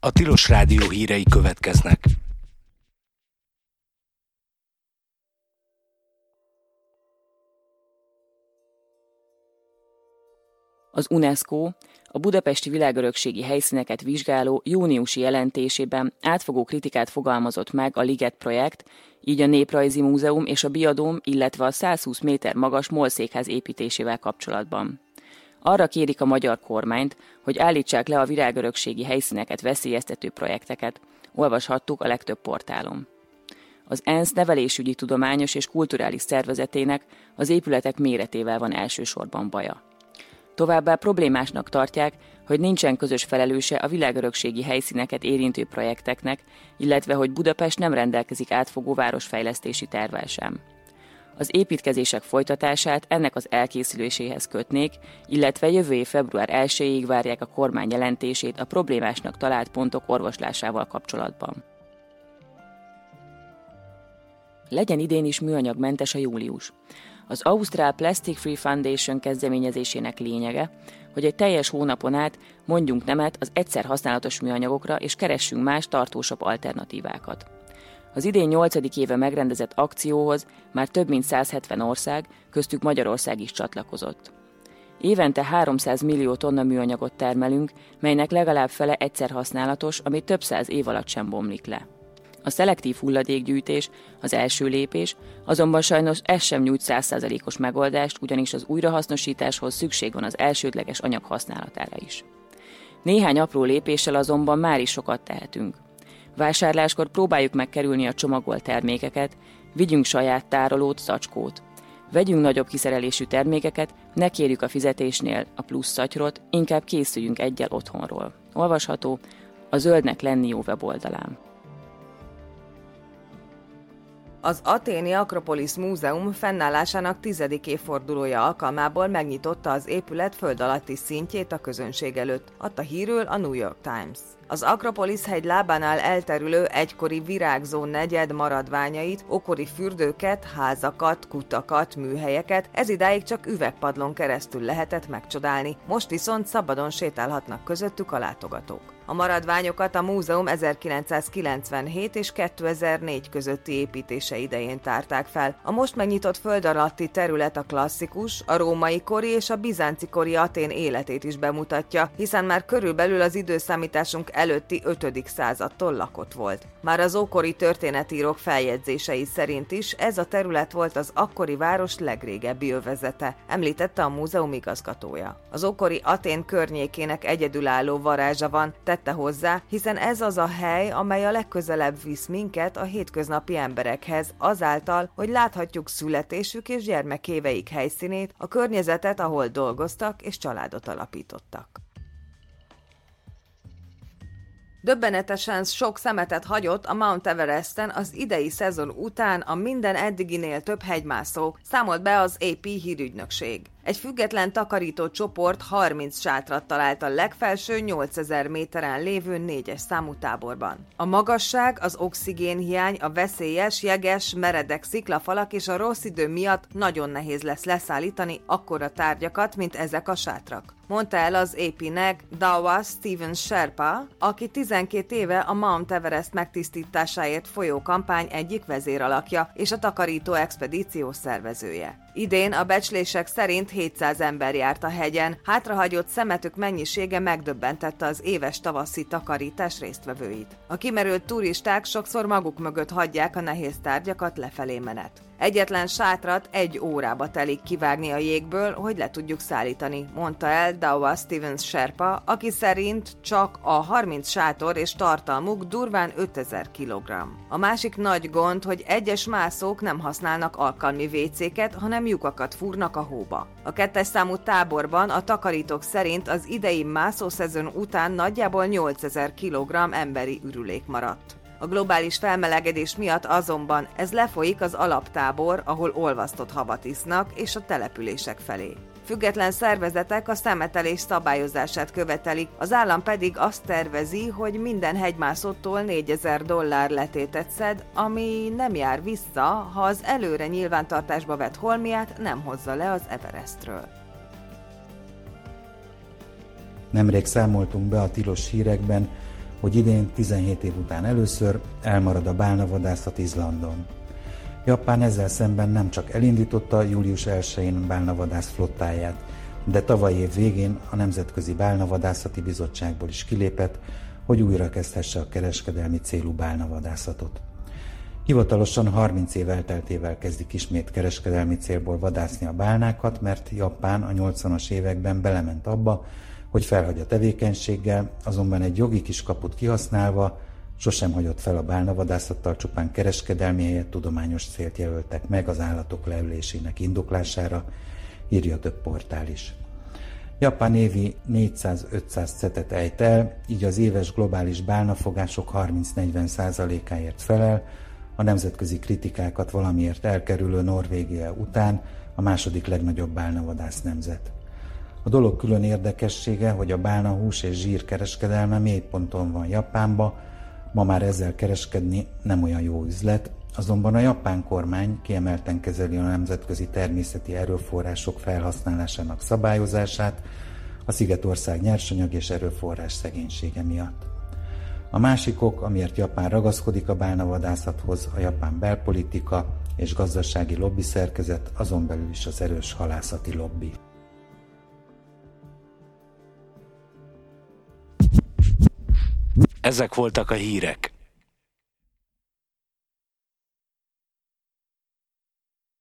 A Tilos Rádió hírei következnek. Az UNESCO a budapesti világörökségi helyszíneket vizsgáló júniusi jelentésében átfogó kritikát fogalmazott meg a Liget projekt, így a Néprajzi Múzeum és a Biadóm, illetve a 120 méter magas MOL székház építésével kapcsolatban. Arra kérik a magyar kormányt, hogy állítsák le a világörökségi helyszíneket veszélyeztető projekteket, olvashattuk a legtöbb portálon. Az ENSZ nevelésügyi tudományos és kulturális szervezetének az épületek méretével van elsősorban baja. Továbbá problémásnak tartják, hogy nincsen közös felelőse a világörökségi helyszíneket érintő projekteknek, illetve hogy Budapest nem rendelkezik átfogó városfejlesztési tervvel sem. Az építkezések folytatását ennek az elkészüléséhez kötnék, illetve jövő év február 1-ig várják a kormány jelentését a problémásnak talált pontok orvoslásával kapcsolatban. Legyen idén is műanyagmentes a július. Az Ausztrál Plastic Free Foundation kezdeményezésének lényege, hogy egy teljes hónapon át mondjunk nemet az egyszer használatos műanyagokra és keressünk más, tartósabb alternatívákat. Az idén 8. éve megrendezett akcióhoz már több mint 170 ország, köztük Magyarország is csatlakozott. Évente 300 millió tonna műanyagot termelünk, melynek legalább fele egyszer használatos, ami több száz év alatt sem bomlik le. A szelektív hulladékgyűjtés, az első lépés, azonban sajnos ez sem nyújt 100%-os megoldást, ugyanis az újrahasznosításhoz szükség van az elsődleges anyag használatára is. Néhány apró lépéssel azonban már is sokat tehetünk. Vásárláskor próbáljuk megkerülni a csomagolt termékeket, vigyünk saját tárolót, zacskót. Vegyünk nagyobb kiszerelésű termékeket, ne kérjük a fizetésnél a plusz szatyrot, inkább készüljünk egyel otthonról. Olvasható a Zöldnek lenni jó weboldalán. Az athéni Akropolisz Múzeum fennállásának 10. évfordulója alkalmából megnyitotta az épület föld alatti szintjét a közönség előtt, adta hírül a New York Times. Az Akropolisz hegy lábánál elterülő egykori virágzó negyed maradványait, ókori fürdőket, házakat, kutakat, műhelyeket ezidáig csak üvegpadlón keresztül lehetett megcsodálni, most viszont szabadon sétálhatnak közöttük a látogatók. A maradványokat a múzeum 1997 és 2004 közötti építése idején tárták fel. A most megnyitott föld alatti terület a klasszikus, a római kori és a bizánci kori Atén életét is bemutatja, hiszen már körülbelül az időszámításunk előtti 5. századtól lakott volt. Már az ókori történetírók feljegyzései szerint is ez a terület volt az akkori város legrégebbi övezete, említette a múzeum igazgatója. Az ókori Atén környékének egyedülálló varázsa van, tette hozzá, hiszen ez az a hely, amely a legközelebb visz minket a hétköznapi emberekhez, azáltal, hogy láthatjuk születésük és gyermekéveik helyszínét, a környezetet, ahol dolgoztak és családot alapítottak. Döbbenetesen sok szemetet hagyott a Mount Everesten az idei szezon után a minden eddiginél több hegymászó, számolt be az AP hírügynökség. Egy független takarító csoport 30 sátrat talált a legfelső 8000 méteren lévő 4-es számú táborban. A magasság, az oxigénhiány, a veszélyes, jeges, meredek sziklafalak és a rossz idő miatt nagyon nehéz lesz leszállítani akkora tárgyakat, mint ezek a sátrak, mondta el az AP-nek Dawa Steven Sherpa, aki 12 éve a Mount Everest megtisztításáért folyó kampány egyik vezéralakja és a takarító expedíció szervezője. Idén a becslések szerint 700 ember járt a hegyen, hátrahagyott szemetük mennyisége megdöbbentette az éves tavaszi takarítás résztvevőit. A kimerült turisták sokszor maguk mögött hagyják a nehéz tárgyakat lefelé menet. Egyetlen sátrat 1 órába telik kivágni a jégből, hogy le tudjuk szállítani, mondta el Dawa Steven Sherpa, aki szerint csak a 30 sátor és tartalmuk durván 5000 kg. A másik nagy gond, hogy egyes mászók nem használnak alkalmi vécéket, hanem lyukakat fúrnak a hóba. A 2. számú táborban a takarítók szerint az idei mászószezon után nagyjából 8000 kg emberi ürülék maradt. A globális felmelegedés miatt azonban ez lefolyik az alaptábor, ahol olvasztott havat isznak, és a települések felé. Független szervezetek a szemetelés szabályozását követelik, az állam pedig azt tervezi, hogy minden hegymászótól $4000 letétet szed, ami nem jár vissza, ha az előre nyilvántartásba vett holmiát nem hozza le az Everestről. Nemrég számoltunk be a tilos hírekben, hogy idén 17 év után először elmarad a bálnavadászat Izlandon. Japán ezzel szemben nem csak elindította július 1-én bálnavadász flottáját, de tavaly év végén a Nemzetközi Bálnavadászati Bizottságból is kilépett, hogy újra kezdhesse a kereskedelmi célú bálnavadászatot. Hivatalosan 30 év elteltével kezdik ismét kereskedelmi célból vadászni a bálnákat, mert Japán a 80-as években belement abba, hogy felhagy a tevékenységgel, azonban egy jogi kiskaput kihasználva sosem hagyott fel a bálnavadászattal, csupán kereskedelmi helyett tudományos célt jelöltek meg az állatok leölésének indoklására, írja több portál is. Japán évi 400-500 cetet ejt el, így az éves globális bálnafogások 30-40%-áért felel, a nemzetközi kritikákat valamiért elkerülő Norvégia után a második legnagyobb bálnavadász nemzet. A dolog külön érdekessége, hogy a bálna hús és zsír kereskedelme mélyponton van Japánba, ma már ezzel kereskedni nem olyan jó üzlet, azonban a japán kormány kiemelten kezeli a nemzetközi természeti erőforrások felhasználásának szabályozását a Szigetország nyersanyag és erőforrás szegénysége miatt. A másik ok, amiért Japán ragaszkodik a bálnavadászathoz, a japán belpolitika és gazdasági lobby szerkezet, azon belül is az erős halászati lobby. Ezek voltak a hírek.